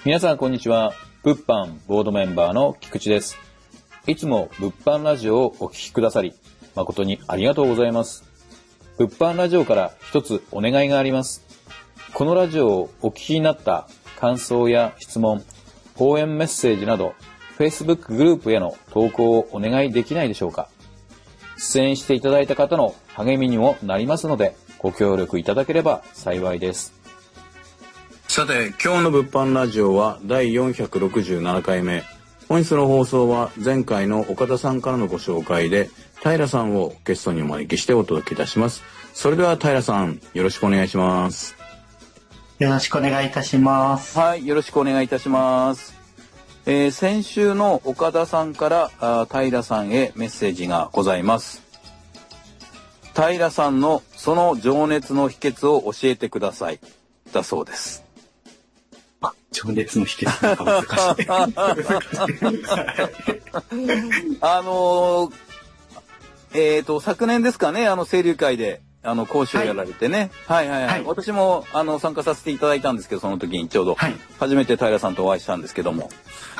皆さんこんにちは。物販ボードメンバーの菊池です。いつも物販ラジオをお聞きくださり誠にありがとうございます。物販ラジオから一つお願いがあります。このラジオをお聞きになった感想や質問、応援メッセージなど Facebook グループへの投稿をお願いできないでしょうか。出演していただいた方の励みにもなりますのでご協力いただければ幸いです。 さて、今日の物販ラジオは第467回目。本日の放送は前回の岡田さんからのご紹介で平さんをゲストにお招きしてお届けいたします。それでは平さん、よろしくお願いします。 よろしくお願いいたします。 はい、よろしくお願いいたします。先週の岡田さんから平さんへメッセージがございます。平さんのその情熱の秘訣を教えてください。だそうです。 情熱の秘訣なんか難しい。 昨年ですかね、清流会で講師をやられてね、はい、私も参加させていただいたんですけど、その時にちょうど初めて平さんとお会いしたんですけども、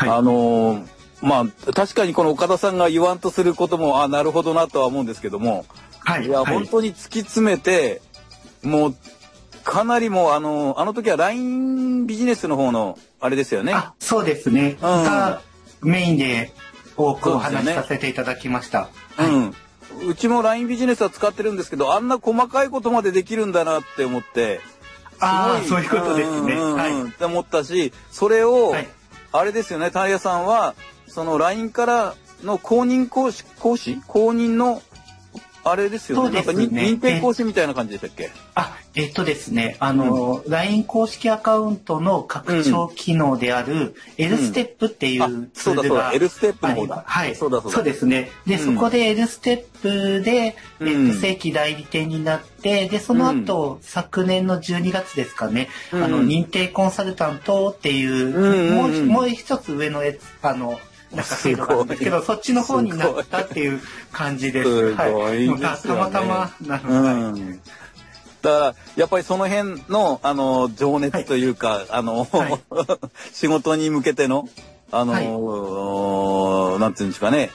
確かにこの岡田さんが言わんとすることもなるほどなとは思うんですけども、本当に突き詰めてもうかなりもうあの時は LINE ビジネスの方のあれですよね。 そうですね、がメインで多くお話しさせていただきました。 うちも LINE ビジネスは使ってるんですけど、あんな細かいことまでできるんだなって思って、 そういうことですね。 って思ったし、それを、あれですよね、平さんはその LINE からの公認公認のあれですよね。なんか認定講師みたいな感じでしたっけ？ ですね、LINE 公式アカウントの拡張機能である L ステップっていうツールが、 L ステップの方だ。 そうですね。で、そこで L ステップで、正規代理店になって、で、その後、昨年の12月ですかね、認定コンサルタントっていう、もう一つ上のなんか制度があるんですけど、そっちの方になったっていう感じです。たまたまなので。 だからやっぱりその辺の情熱というか、仕事に向けてのなんていうんですかね、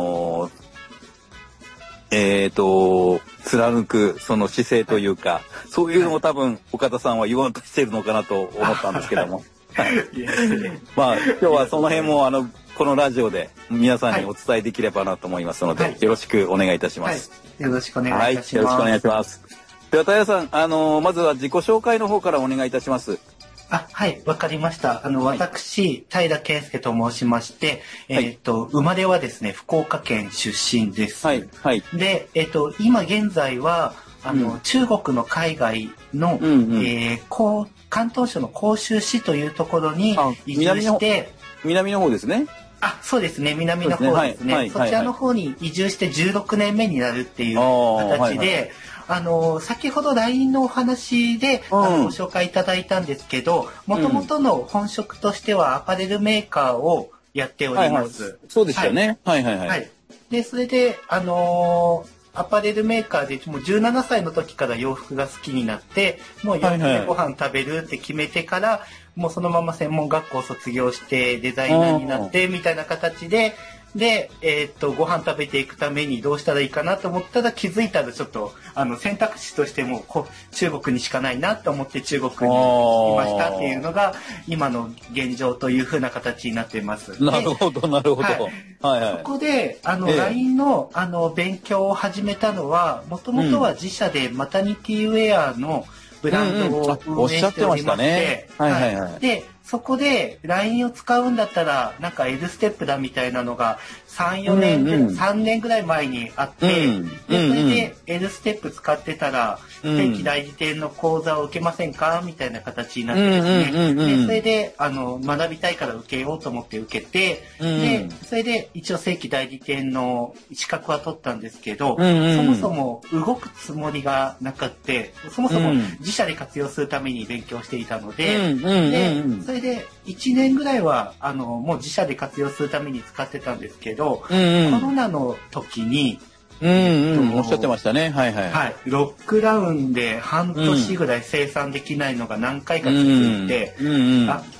貫くその姿勢というか、そういうのを多分岡田さんは言わんとしているのかなと思ったんですけども。今日はその辺もこのラジオで皆さんにお伝えできればなと思いますので、よろしくお願いいたします。 よろしくお願いいたします。 よろしくお願いします。では平さん、まずは自己紹介の方からお願いいたします。 わかりました。私、平健介と申しまして、生まれはですね、福岡県出身です。で、今現在は、中国の海外の、広東省の広州市というところに移住して、 南の方ですね。 そうですね、南の方ですね。そちらの方に移住して16年目になるっていう形で、先ほど LINE のお話でご紹介いただいたんですけど、もともとの本職としてはアパレルメーカーをやっております。 そうですよね。 で、それで、アパレルメーカーでもう17歳の時から洋服が好きになって、もう洋服でご飯食べるって決めてから、もうそのまま専門学校を卒業してデザイナーになってみたいな形で、ご飯食べていくためにどうしたらいいかなと思ったら、気づいたらちょっと選択肢としても中国にしかないなと思って中国に来ましたっていうのが今の現状というふうな形になっています。 なるほどなるほど。 そこでLINE の勉強を始めたのは、もともとは自社でマタニティウェアのブランドを運営しておりまして、でそこで LINE を使うんだったらなんか L ステップだみたいなのが3年ぐらい前にあって、それで L ステップ使ってたら正規代理店の講座を受けませんかみたいな形になってですね、でそれで学びたいから受けようと思って受けて、でそれで一応正規代理店の資格は取ったんですけど、そもそも動くつもりがなくって、そもそも自社で活用するために勉強していたので、それで1年ぐらいはもう自社で活用するために使ってたんですけど、コロナの時におっしゃってましたね。 ロックダウンで半年ぐらい生産できないのが何回か続いて、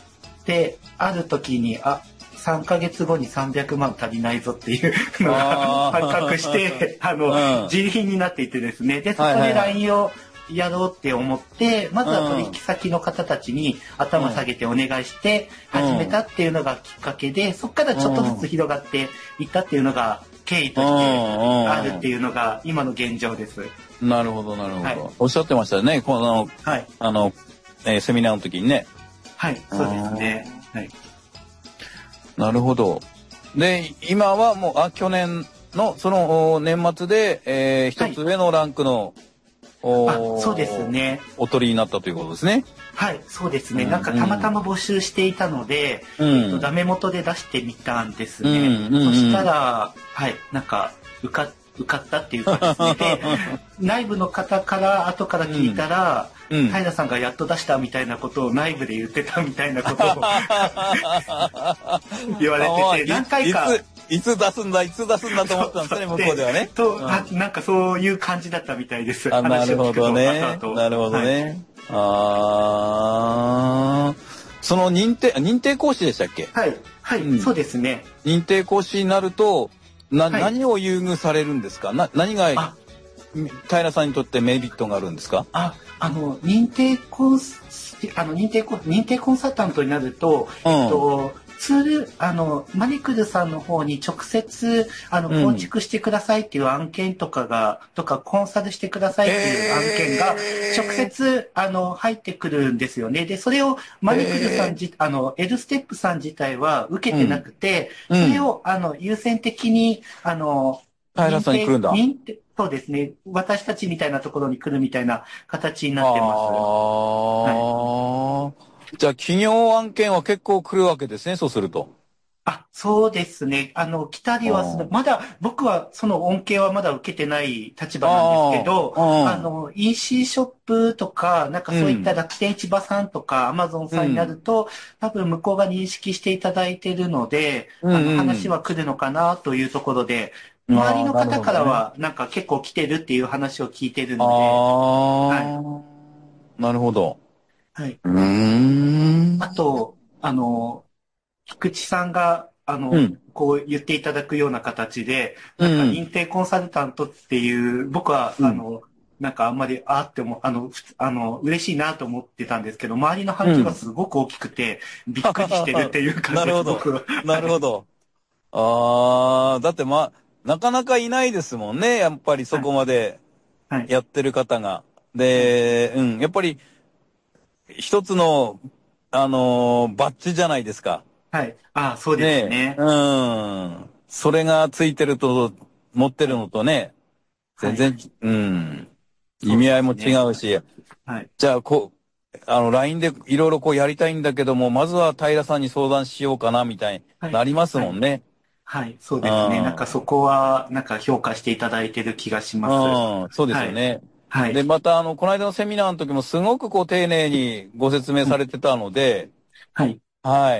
で、ある時に、3ヶ月後に300万足りないぞっていうのが発覚して、自利品になっていてですね。で、そこで LINE をやろうって思って、まずは取引先の方たちに頭下げてお願いして始めたっていうのがきっかけで、そこからちょっとずつ広がっていったっていうのが経緯としてあるっていうのが今の現状です。 なるほど、なるほど。はい、おっしゃってましたね。この、はい、セミナーの時にね。 はい、そうですね。はい。 なるほど。で、今はもう、去年の、その、年末で、一つ上のランクの、 そうですね。 お取りになったということですね。 はい、そうですね。なんかたまたま募集していたので、ダメ元で出してみたんですね。そしたら、はい、なんか、受かったっていうかですね。で、内部の方から後から聞いたら、平さんがやっと出したみたいなことを内部で言ってたみたいなことを言われてて、何回か。 いつ出すんだと思ったんですね、向こうではね。 なんかそういう感じだったみたいです。 なるほどね。なるほどね。その認定講師でしたっけ？ はい。はい、そうですね。 認定講師になると、何を優遇されるんですか？何が、平さんにとってメリットがあるんですか？ 認定コンサルタントになると、ツール、マネクルさんの方に直接、構築してくださいっていう案件とかコンサルしてくださいっていう案件が、直接、入ってくるんですよね。で、それをマネクルさんエルステップさん自体は受けてなくて、それを、優先的に、 平さんに来るんだ。 そうですね。私たちみたいなところに来るみたいな形になってます。 じゃあ、企業案件は結構来るわけですね、そうすると。 そうですね。来たりはする。まだ、僕はその恩恵はまだ受けてない立場なんですけど、EC ショップとか、なんかそういった楽天市場さんとか、アマゾンさんになると、多分向こうが認識していただいているので、話は来るのかなというところで、周りの方からは、なんか結構来てるっていう話を聞いてるので。なるほど。 はい。あと、菊池さんが、こう言っていただくような形で、なんか認定コンサルタントっていう、僕は、なんかあんまり、嬉しいなと思ってたんですけど、周りの反響がすごく大きくて、びっくりしてるっていう感じです、僕は。 なるほど。だってなかなかいないですもんね、やっぱりそこまでやってる方が。で、やっぱり、一つの、バッジじゃないですか。 はい。そうですね。 それがついてると、持ってるのとね、全然、意味合いも違うし。 はい。 じゃあ、LINE でいろいろやりたいんだけども、まずは平さんに相談しようかな、みたいになりますもんね。 はい、そうですね。なんかそこは、なんか評価していただいてる気がします。 そうですよね。 はい。 で、また、この間のセミナーの時もすごく丁寧にご説明されてたので、 はい。 はい。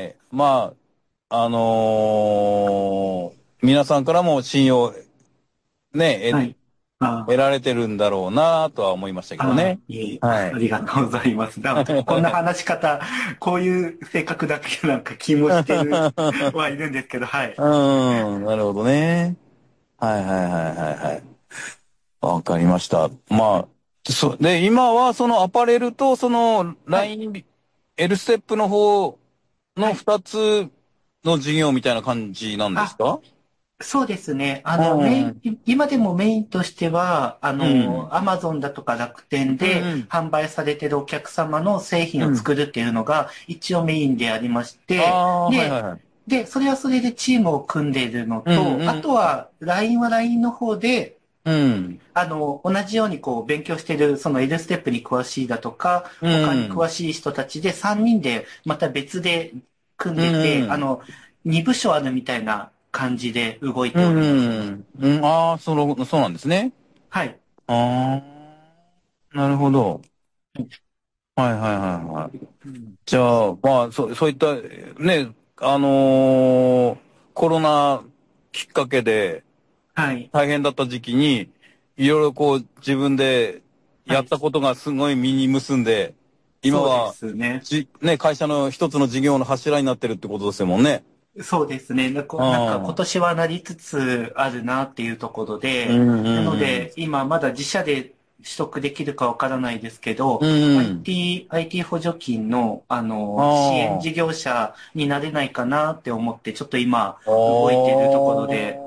皆さんからも信用、ね、得られてるんだろうなとは思いましたけどね。 ありがとうございます。こんな話し方、こういう性格だけなんか気もしてるはいるんですけど、はい。 なるほどね。はい。わかりました。で、今はそのアパレルとその LINE、L ステップの方の2つの事業みたいな感じなんですか？ そうですね。今でもメインとしては、アマゾンだとか楽天で販売されてるお客様の製品を作るっていうのが一応メインでありまして、で、それはそれでチームを組んでいるのと、あとは LINE は LINE の方で、同じように勉強してる、その L ステップに詳しいだとか、他に詳しい人たちで3人でまた別で組んでて、2部署あるみたいな感じで動いております。そうなんですね。 はい。 なるほど。はい。じゃあ、そういった、ね、コロナきっかけで、大変だった時期に、いろいろ自分でやったことがすごい実に結んで、 今は、 そうですね。 ね、会社の一つの事業の柱になってるってことですもんね。 そうですね。なんか今年はなりつつあるなっていうところで、なので今まだ自社で取得できるかわからないですけど、IT 補助金の、支援事業者になれないかなって思って、ちょっと今動いているところで。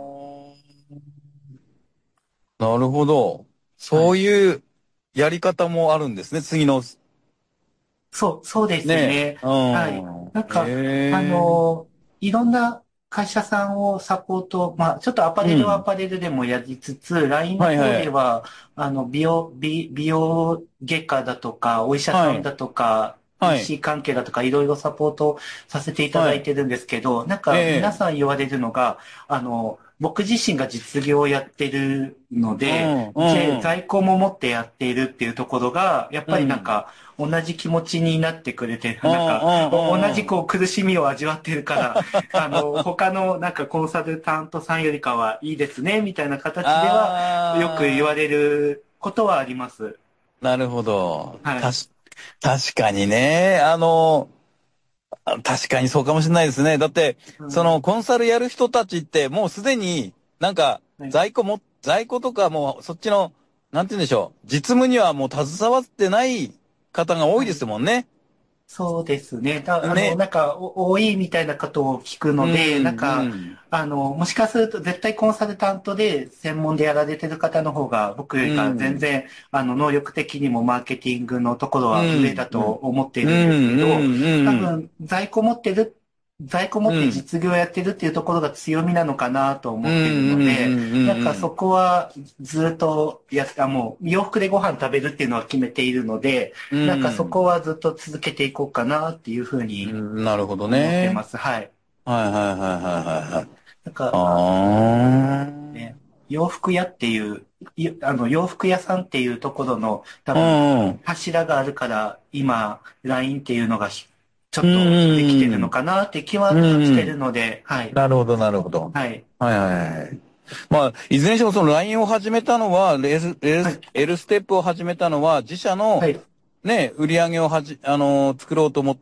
なるほど。そういうやり方もあるんですね、次の。 そうですね。はい。なんか、いろんな会社さんをサポート、まあ、ちょっとアパレルはアパレルでもやりつつ、LINE の方では、美容外科だとか、お医者さんだとか、EC 関係だとか、いろいろサポートさせていただいてるんですけど、なんか、皆さん言われるのが、僕自身が実業をやってるので、在庫も持ってやっているっていうところが、やっぱりなんか、同じ気持ちになってくれて、なんか、同じこう苦しみを味わってるから、他のなんかコンサルタントさんよりかはいいですね、みたいな形では、よく言われることはあります。 なるほど。 はい。 確かにね。確かにそうかもしれないですね。だって、そのコンサルやる人たちってもうすでになんか在庫とかもうそっちの、なんて言うんでしょう。実務にはもう携わってない方が多いですもんね。 そうですね。 ね。 なんか、多いみたいなことを聞くので、なんか、もしかすると絶対コンサルタントで専門でやられてる方の方が、僕よりか全然、能力的にもマーケティングのところは上だと思っているんですけど、多分、在庫持って実業やってるっていうところが強みなのかなと思ってるので、なんかそこはずっともう洋服でご飯食べるっていうのは決めているので、なんかそこはずっと続けていこうかなっていうふうになるほど思ってね。 ます。はい。 はいはいはいはいはい。 なんか、ね、洋服屋っていう、洋服屋さんっていうところの多分柱があるから今、LINE っていうのがちょっとできてるのかなって気はしてるので、はい。 なるほど、なるほど。 はい。 はいはいはい。まあ、いずれにしてもその LINE を始めたのは、L ステップを始めたのは、自社のはい。 ね、売り上げを作ろうと思って、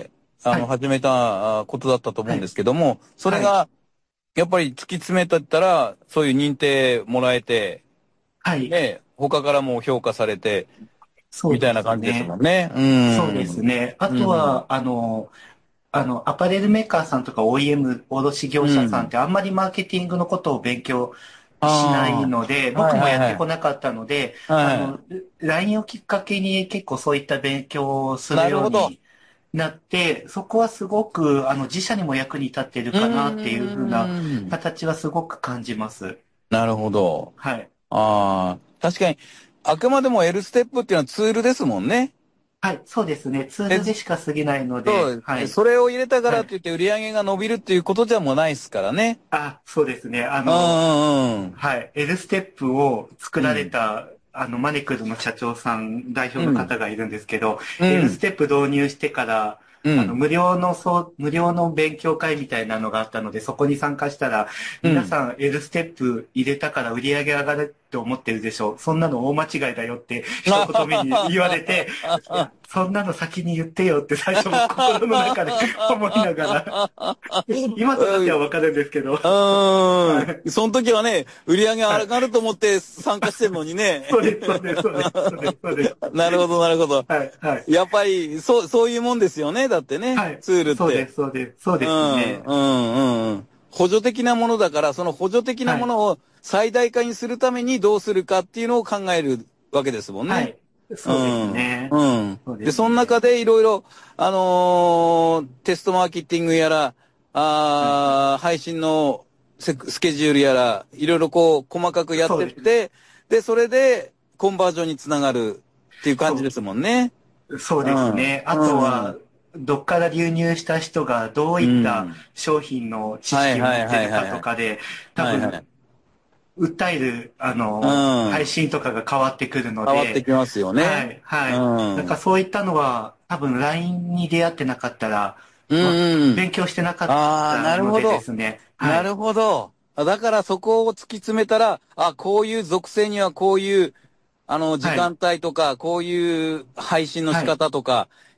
はい。 始めたことだったと思うんではい。 すけども、それはい。 が、やっぱり突き詰めてったら、そういう認定もらえて、 はい。 ね、他からも評価されて、みたいそうでな感じですもすね。 んね。 そうですね。あとは、アパレルメーカーさんとか OEM、卸業者さんってあんまりマーケティングのことを勉強しないので、僕もやってこなかったので、LINE をきっかけに結構そういった勉強をするようになって、そこはすごく、自社にも役に立ってるかなっていう風な形はすごく感じます。 なるほど。 はい。 確かに、あくまでも L ステップっていうのはツールですもんね。 はい、そうですね。ツールでしか過ぎないので、 そう、 はい。 それを入れたかはい。 らって言って売り上げが伸びるっていうことじゃもうないですからね。 そうですね。 うんはい。L ステップを作られうん。 た、マネクルの社長さん、代表のうん。 方がいるんですけど、 う L スん。 テップ導入してから、 うん。 無料の勉強会みたいなのがあったので、そこに参加したら、 うん。 皆さん L ステップ入れたから売り上げ上がるって思ってるでしょ。そんなの大間違いだよって一言目に言われて、いや、そんなの先に言ってよって最初も心の中で思いながら、今となってはわかるんですけど、はい。 その時はね、売り上げ上がると思って参加してるのにね。 そうです、そうです、そうです、そうです、そうです。 なるほど、なるほど。 はい、はい。 やっぱり、そういうもんですよね。だってね、 はい。 ツールって。 そうです、そうです、そうですね。 補助的なものだから、その補助的なはい。 ものを最大化にするためにどうするかっていうのを考えるわけですもんね。 はい。そうですね。そうでで、そのすね。 中でいろいろ、テストマーケティングやら、 はい。 配信のスケジュールやら、いろいろこう、細かくやっそうです。 てって、で、それで、コンバージョンにつながるっていう感じですもんね。 そうですね。あとは、どっから流入した人がどういった商品の知識を持ってるかとかで、多分、訴える、配信とかが変わってくるの変わってで、 きますよね。 はい、はい。なんかそういったのは、多分 LINE に出会ってなかったら、勉強してなかっなたのででるほど。 すね。はい。 なるほど。だからそこを突き詰めたら、こういう属性にはこういう、時はい。 間帯とか、こういう配信の仕はい。 方とか、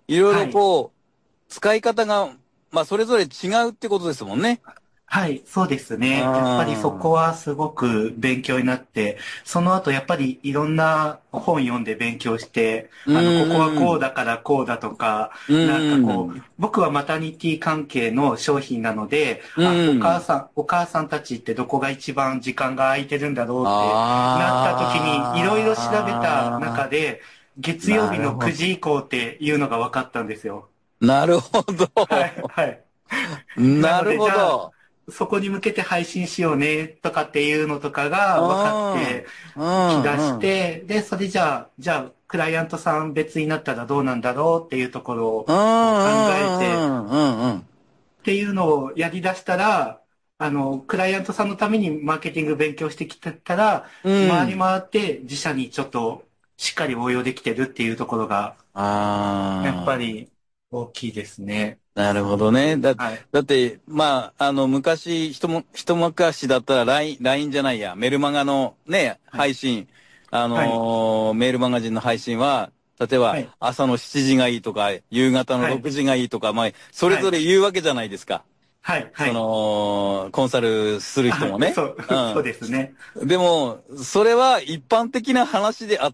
いろいろこう、使い方が、まあ、それぞれ違うってことですもんね。 はい、そうですね。やっぱりそこはすごく勉強になって、その後やっぱりいろんな本読んで勉強して、ここはこうだからこうだとか、なんかこう、僕はマタニティ関係の商品なので、お母さんたちってどこが一番時間が空いてるんだろうってなった時に、いろいろ調べた中で、月曜日の9時以降っていうのが分かったんですよ。 なるほど。 はい、はい。 なるほど。 そこに向けて配信しようねとかっていうのとかが分かってきだして、で、それじゃあ、クライアントさん別になったらどうなんだろうっていうところを考えて、っていうのをやり出したら、クライアントさんのためにマーケティング勉強してきてたら、回り回って自社にちょっとしっかり応用できてるっていうところが、やっぱり大きいですね。 なるほどね。だって、まあ、昔、一昔だったら LINE じゃないや、メルマガのね、配信、メールマガジンの配信は、例えば、朝の7時がいいとか、夕方の6時がいいとか、まあ、それぞれ言うわけじゃないですか。 はい、 コンサルする人もね。 そうですね。 でも、それは一般的な話であって、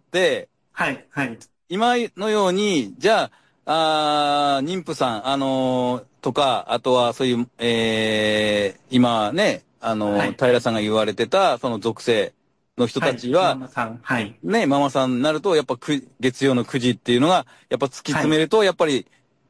今のように、じゃあ、妊婦さん、とか、あとはそういう、今ね、平さんが言われてた、その属性の人たちは、ママさんになると、やっぱ月曜の9時っていうのが、やっぱ突き詰めると、やっぱり、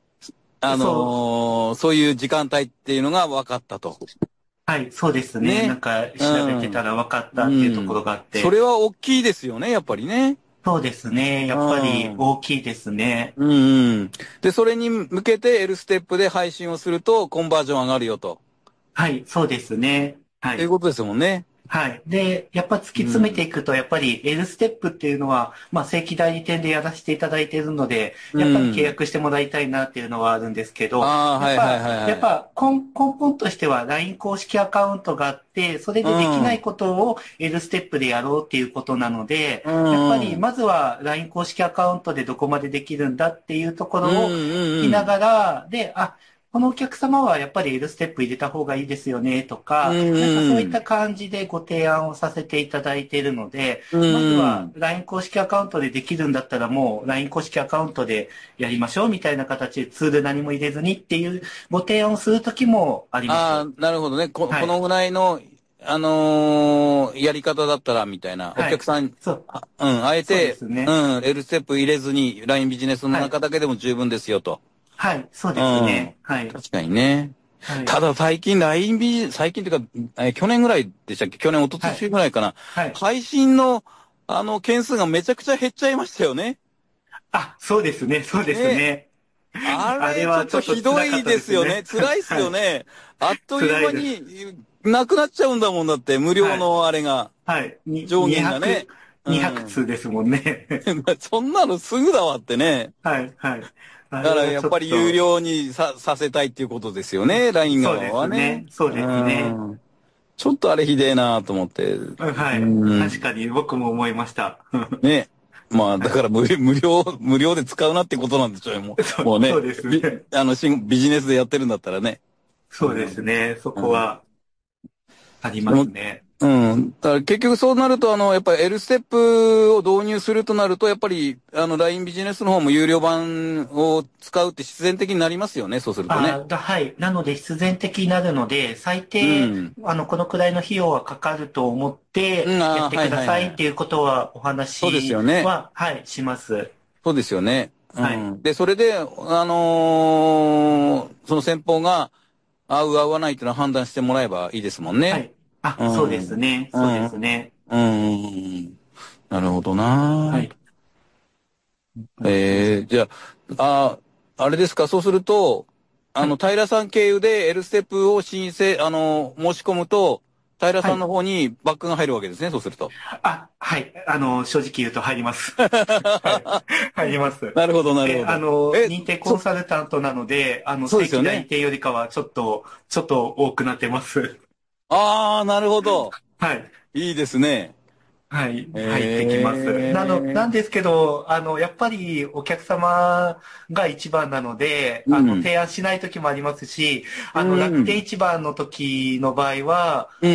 そういう時間帯っていうのが分かったと。 はい、そうですね。なんか調べてたら分かったっていうところがあって。 それは大きいですよね、やっぱりね。 そうですね。やっぱり大きいですね。 で、それに向けて L ステップで配信をするとコンバージョン上がるよと。 はい、そうですね。はい。 ということですもんね。 はい。で、やっぱ突き詰めていくと、やっぱり L ステップっていうのは、まあ正規代理店でやらせていただいているので、やっぱり契約してもらいたいなっていうのはあるんですけど、やっぱ根本としては LINE 公式アカウントがあって、それでできないことを L ステップでやろうっていうことなので、やっぱりまずは LINE 公式アカウントでどこまでできるんだっていうところを見ながら、で、このお客様はやっぱり L ステップ入れた方がいいですよねとか、なんかそういった感じでご提案をさせていただいているので、まずは LINE 公式アカウントでできるんだったらもう LINE 公式アカウントでやりましょうみたいな形でツール何も入れずにっていうご提案をするときもあります。 なるほどね。このぐらいの、やり方だったらみたいな、お客さん、あえて、L ステップ入れずに LINE ビジネスの中だけでも十分ですよと。 はい、そうですね。はい。 確かにね。ただ最近最近っていうか、去年ぐらいでしたっけ？去年、一昨年ぐらいかな。配信の、件数がめちゃくちゃ減っちゃいましたよね。 そうですね、そうですね。 あれはちょっとひどいですよね。辛いっすよね。あっという間に、なくなっちゃうんだもんだって、無料のあれが。上限がね。 200通ですもんね。 そんなのすぐだわってね。 はい、はい。 だからやっぱり有料にさせたいっていうことですよね、LINE 側はね。 そうですね。 ちょっとあれひでえなと思って。 はい。確かに僕も思いました。 ね。まあ、だから無料で使うなってことなんでしょうよ、もうね。 そうですね。 ビジネスでやってるんだったらね。 そうですね。そこは、ありますね。 だから結局そうなると、やっぱり L ステップを導入するとなると、やっぱり、LINE ビジネスの方も有料版を使うって必然的になりますよね、そうするとね。 はい。なので必然的になるので、最低、このくらいの費用はかかると思って、やってくださいっていうことはお話は、 そうですよね。 はい、します。 そうですよね。で、それで、その先方が合う合わないっていうのは判断してもらえばいいですもんね。はい。 そうですね。そうですね。 なるほどな。はい。じゃあ、あれですか、そうすると、平さん経由で L ステップを申し込むと、平さんの方にバックが入るわけですね、そうすると。 はい。正直言うと入ります。入ります。 なるほど、なるほど。 認定コンサルタントなので、正規代理店よりかはちょっと多くなってます。 なるほど。 はい。 いいですね。 はい、入ってきます。なんですけど、やっぱりお客様が一番なので、 うん。 提案しない時もありますし、 う楽天ん。 一番の時の場合は、 うん。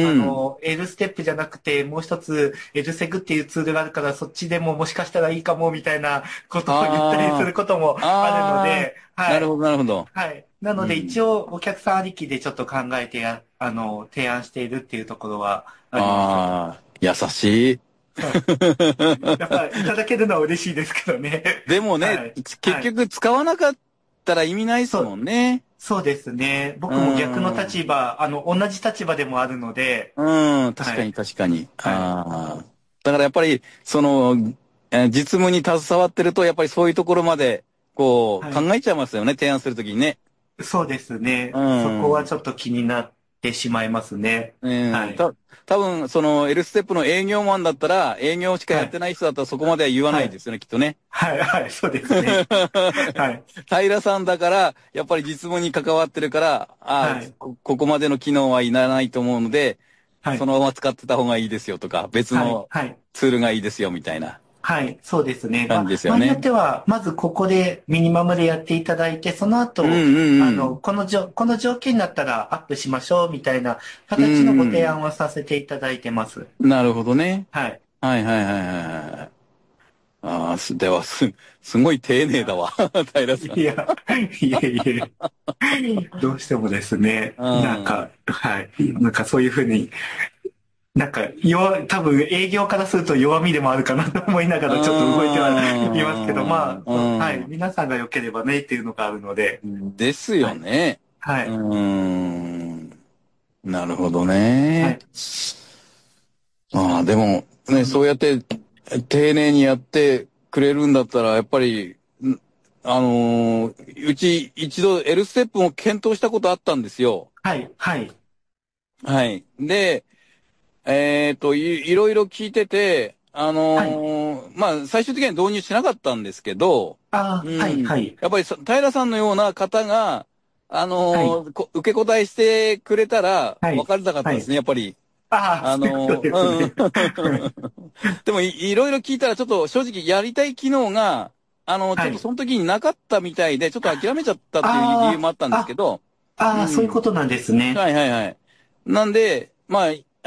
L ステップじゃなくて、もう一つ L セグっていうツールがあるから、そっちでももしかしたらいいかも、みたいなことを言ったりすあることもあ、 あるのああ、 で、はい。 なるほど、なるほど。 はい。なので、一うん。 応、お客さんありきでちょっと考えて提案しているっていうところはあります。 ああ、優しい。 はい。やっぱいただけるのは嬉しいですけどね。 でもね、 はい。 結はい。 局使わなかったら意味ないですそう、 もんね。 そうですね。 うー僕も逆の立ん。 場、同じ立場でもあるので、 うん、確かにはい。 確かに。 はい。 ああ。だからやっぱり、実務に携わってると、やっぱりそういうところまで、こう、 はい。 考えちゃいますよね、提案するときにね。 そうですうね。そこはん。 ちょっと気になってしまいますね。 うん。 はい。 多分L ステップの営業マンだったら、営業しかやってはい。 ない人だったらそこまでは言わなはい。 いですよね、きっとね。 はい。はい。そうですね。はい。 平さんだから、やっぱり実務に関わってるから、 はい。 ここまでの機能はいらないと思うので、 はい。 そのまま使ってた方がいいですよとか、別はい。 のはい。 ツールがいいですよみたいなはい、そうですね。 感じです場合によっよね。 ては、まずここでミニマムでやっていただいて、そのうん後、 うんこの条件になったらアップしましょう、みたいなうん。 形のご提うん。 案はさせていただいてます。 なるほどね。 はい。 はいはいはいはいはい。ああ、すごい丁寧だわ。平さん。 いや、いえいえ、どうしてもですね、 うん。 はい。なんかそういうふうに、多分営業からすると弱みでもあるかなと思いながうらちょっと動いてはいますけど、まん。 あ、はい。 うん。 皆さんが良ければねっていうのがあるので、 ですよはい。 ね。うはい。 ん。なるほどはい。 ね。ああ、でも、ね、そうやって丁寧にやってくれるんだったら、やっぱり、うち一度 L ステップも検討したことあったんですよ。 はい。はい。 はい。で、いろいろ聞いてて、 はい。 まあ、最終的には導入しなかったんですけど、 ああ、はい。 うん。 はい。 やっぱり平さんのような方が、 はい。 受け答えしてくれたらはい。 分かりたかっはい。 たですね、やっぱり。 ああ、そういうことですうん。 ね。 でもいろいろ聞いたらちょっと正直やりたい機能が、ちょっとはい。 その時になかったみたいで、ちょっと諦めちゃったっていう理由あもあったんあ、 ですけど、うそういうこん。 となんですね。 はいはいはい。なんで、まあ、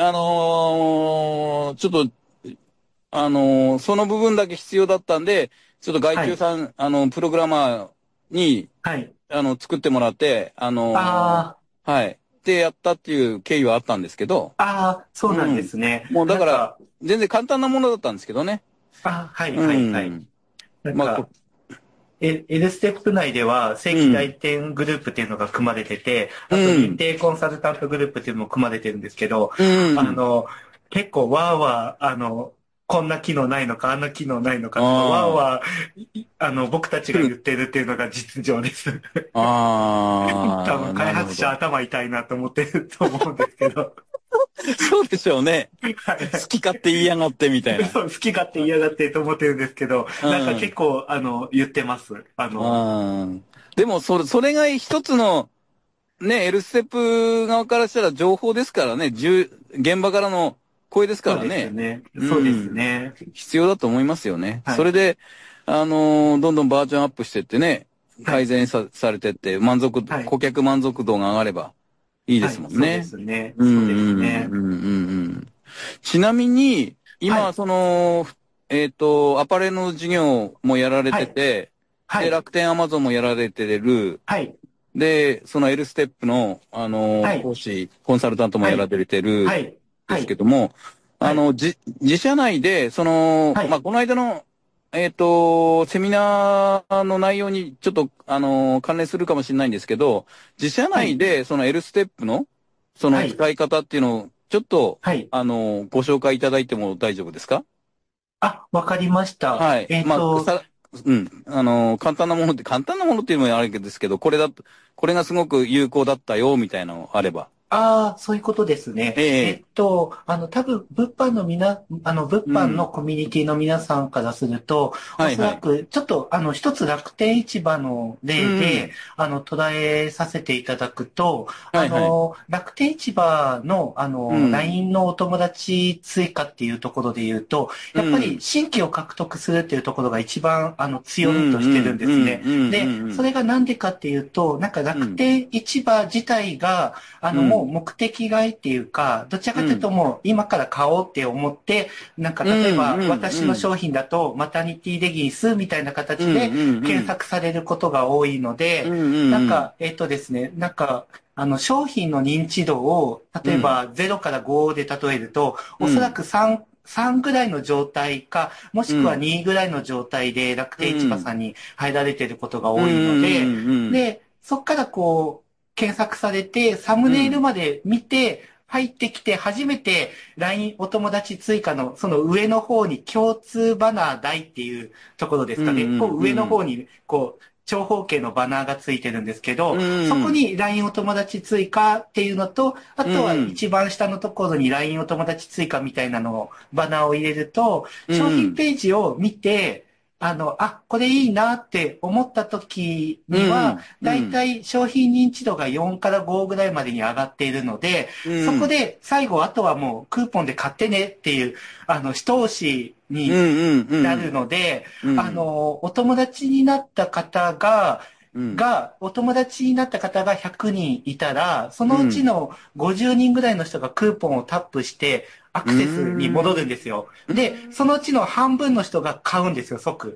ちょっと、その部分だけ必要だったんで、ちょっと外はい。 注さん、プログラマーに、 はい。 作ってもらって、 あはい。で、やったっていう経緯はあったんですけど、 そうなんでうん。 すね。 もうだから、全然簡単なものだったんですけどね。 はい。 うはい。はい。 ん。まあ、 L ステップ内では正規うん。 代店グループっていうのが組まれてて、 うあと認ん。 定コンサルタントグループっていうのも組まれてるんですけど、 うん。 あの、結構わーわー、こんな機能ないのか、あんな機能ないのかとか、わーああ。 わー、僕たちが来る。 言ってるっていうのが実情です。多ああ、 分開発者なるほど。 頭痛いなと思ってると思うんですけど、 そうでしょうね。 はい。 好き勝手言いやがってみたいな。 そう、好き勝手嫌がってと思ってるんですけど、 うなんか結ん。 構、言ってます。 うん。でも、それが一つの、ね、L ステップ側からしたら情報ですからね、現場からの声ですそうですからね。 ね。 うそうですん。 ね。 必要だと思いますよね。 はい。 それで、どんどんバージョンアップしてってね、 はい。 されてって、 はい。 顧客満足度が上がればいいですはい。そうでもんね。 すね。 うんそうですうんね。 うんうんうん。ちなみに、今、 はい。 アパレルの事業もやられはい。 てて、で、 はい。 楽天アマゾンもやられてる、 はい。 で、その L ステップの、 はい。 講師、コンサルタントもはい。 やられてる、 はい。 ですけはい。 ども、 はい。 自社内で、まあ、 はい。 この間の、セミナーの内容にちょっと、関連するかもしれないんですけど、自社はい。 内で、その L ステップの、そのはい。 使い方っていうのを、ちょっと、 はい。 ご紹介いただいても大丈夫ですか？ わかりました。 はい。まあ、うん。簡単なものっていうのもあるけどですけど、これがすごく有効だったよ、みたいなのあれば。 ああ、そういうことですね。多分、物販のコミュニティの皆さんからすると、おそらく、ちょっと、一つ楽天市場の例で、捉えさせていただくと、楽天市場の、LINE のお友達追加っていうところで言うと、やっぱり新規を獲得するっていうところが一番、強みとしてるんですね。で、それがなんでかっていうと、なんか楽天市場自体が、もう目的外っていうか、どちらかというともう今から買おうって思って、なんか例えば私の商品だとマタニティレギンスみたいな形で検索されることが多いので、なんか、ですね、なんか、商品の認知度を、例えば0から5で例えると、おそらく3ぐらいの状態か、もしくは2ぐらいの状態で楽天市場さんに入られていることが多いので、で、そっからこう、検索されて、サムネイルまで見て、入ってきて、初めて LINE お友達追加のその上の方に共通バナー台っていうところですかね。こう上の方に、こう、長方形のバナーがついてるんですけど、そこに LINE お友達追加っていうのと、あとは一番下のところに LINE お友達追加みたいなのを、バナーを入れると、商品ページを見て、これいいなって思った時には、だいたい商品認知度が4から5ぐらいまでに上がっているので、そこで最後、あとはもうクーポンで買ってねっていう、一押しになるので、お友達になった方お友達になった方が100人いたら、そのうちの50人ぐらいの人がクーポンをタップして、アクセスに戻るんですよ。で、そのうちの半分の人が買うんですよ、即。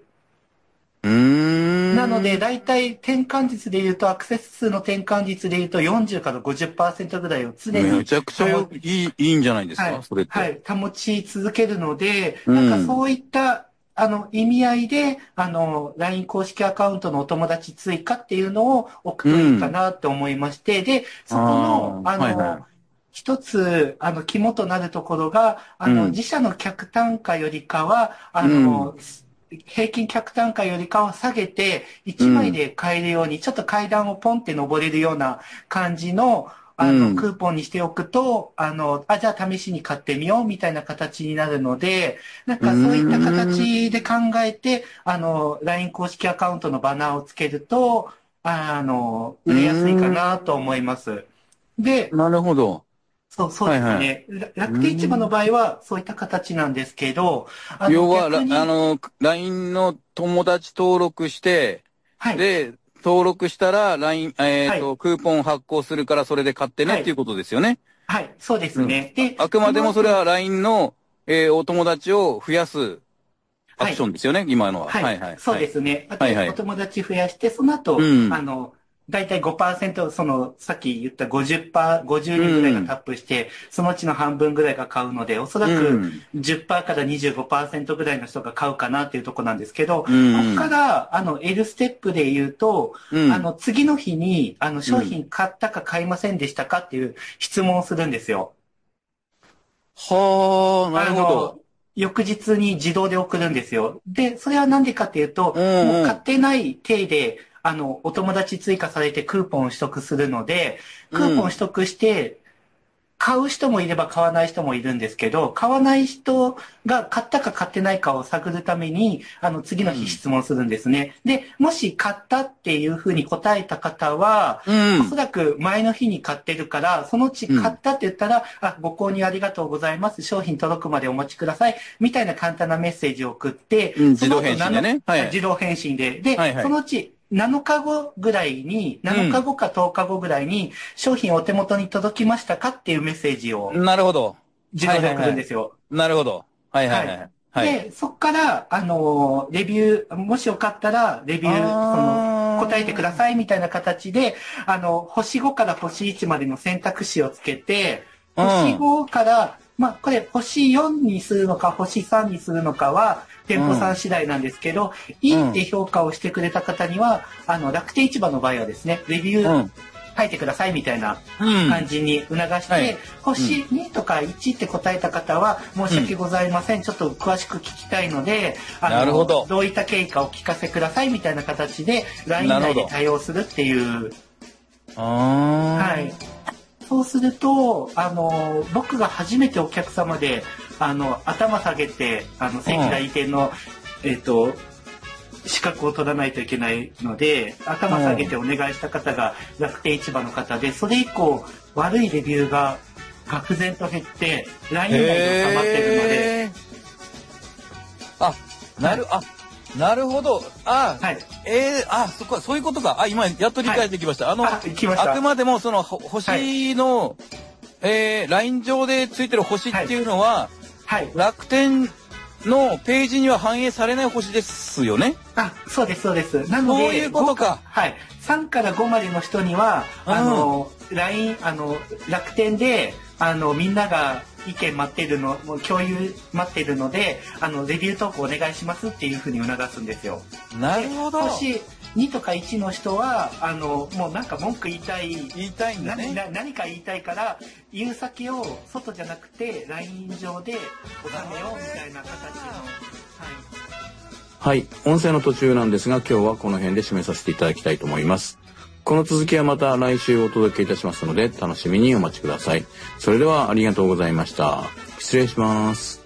なので、だいたい転換率で言うと、アクセス数の転換率で言うと40から 50% ぐらいを常に。 めちゃくちゃいいんじゃないですか、それって。 はい、保ち続けるので、なんかそういった、意味合いで、LINE 公式アカウントのお友達追加っていうのを置くといいかなと思いまして、で、そこの、一つ、肝となるところが、自社の客単価よりかは、平均客単価よりかは下げて、1枚で買えるように、ちょっと階段をポンって登れるような感じの、クーポンにしておくと、じゃあ試しに買ってみようみたいな形になるので、なんかそういった形で考えて、LINE 公式アカウントのバナーをつけると、売れやすいかなと思います。で、 なるほど。 そうですね。楽天市場の場合はそういった形なんですけど、 要は、LINE の友達登録して、で、登録したら、LINE、クーポン発行するからそれで買ってねっていうことですよね。 はい、そうですね。で、 あくまでもそれは LINE の、お友達を増やすアクションですよね、今のは。 はい、そうですね。あと、お友達増やして、その後、だいたい 5%、さっき言った50人ぐらいがタップして、そのうちの半分ぐらいが買うので、おそらく 10% から 25% ぐらいの人が買うかなっていうところなんですけど、ここから、L ステップで言うと、次の日に、商品買ったか買いませんでしたかっていう質問をするんですよ。 はあ、なるほど。 翌日に自動で送るんですよ。で、それはなんでかっていうと、もう買ってない体で、お友達追加されてクーポンを取得するので、クーポンを取得して、買う人もいれば買わない人もいるんですけど、買わない人が買ったか買ってないかを探るために、次の日質問するんですね。で、もし買ったっていうふうに答えた方は、おそらく前の日に買ってるから、そのうち買ったって言ったら、ご購入ありがとうございます。商品届くまでお待ちください。みたいな簡単なメッセージを送って、 自動返信でね。 自動返信で。で、そのうち、7日後ぐらいに、7日後か10日後ぐらいに、商品お手元に届きましたかっていうメッセージを。 なるほど。 自動で送るんですよ。 なるほど。 で、そっから、レビュー、もしよかったら、レビュー、答えてくださいみたいな形で、星5から星1までの選択肢をつけて、星5から、これ、星4にするのか、星3にするのかは、店舗さん次第なんですけど、いいって評価をしてくれた方には、楽天市場の場合はですね、レビュー書いてくださいみたいな感じに促して、星2とか1って答えた方は、申し訳ございません。ちょっと詳しく聞きたいので、どういった経緯かお聞かせくださいみたいな形で、LINE 内で対応するっていう。 そうすると、僕が初めてお客様で、頭下げて、正規代理店の、資格を取らないといけないので、頭下げてお願いした方が楽天市場の方で、それ以降、悪いレビューが愕然と減って、LINE 内で収まってるので。 なるほど。そういうことか。今、やっと理解できました。あくまでも、その、星の、LINE 上でついてる星っていうのは、楽天のページには反映されない星ですよね。 そうです、そうです。なので、 そういうことか。 3から5までの人には、LINE、楽天で、みんなが意見待ってるの、共有待ってるので、レビュー投稿お願いしますっていうふうに促すんですよ。 なるほど。 星2とか1の人は、もうなんか文句言いたいんだね。何か言いたいから、言う先を外じゃなくて、LINE 上で収めようみたいな形の。 はい。音声の途中なんですが、今日はこの辺で締めさせていただきたいと思います。この続きはまた来週お届けいたしますので、楽しみにお待ちください。それではありがとうございました。失礼します。